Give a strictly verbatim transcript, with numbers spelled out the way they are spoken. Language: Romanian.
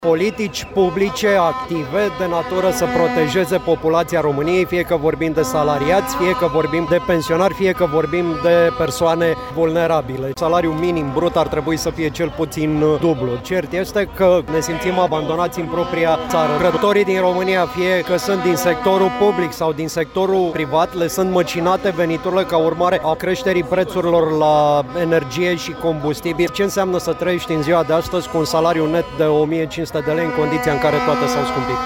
Politici publice active de natură să protejeze populația României, fie că vorbim de salariați, fie că vorbim de pensionari, fie că vorbim de persoane vulnerabile. Salariul minim brut ar trebui să fie cel puțin dublu. Cert este că ne simțim abandonați în propria țară. Lucrătorii din România, fie că sunt din sectorul public sau din sectorul privat, le sunt măcinate veniturile ca urmare a creșterii prețurilor la energie și combustibil. Ce înseamnă să trăiești în ziua de astăzi cu un salariu net de o mie cinci sute de lei în condiția în care toate s-au scumpit?